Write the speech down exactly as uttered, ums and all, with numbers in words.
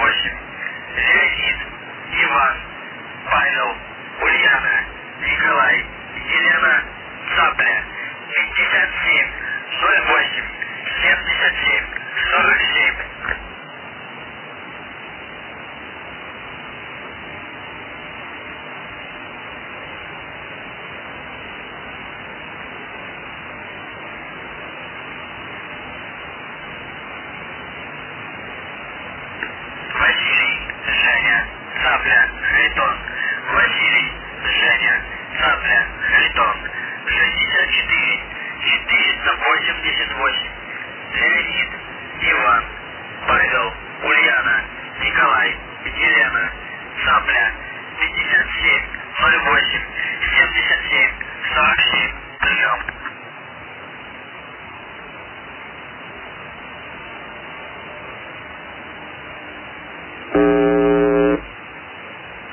восемь. Леонид, Иван, Павел, Ульяна, Николай, Елена, Цапля. пятьдесят семь ноль восемь семьдесят семь сорок семь. Василий, Женя, Цапля, Харитон. Василий, Женя, Цапля, Харитон. шестьдесят четыре четыреста восемьдесят восемь. Леонид, Иван, Павел, Ульяна, Николай, Елена, Цапля. пятьдесят семь ноль восемь семьдесят семь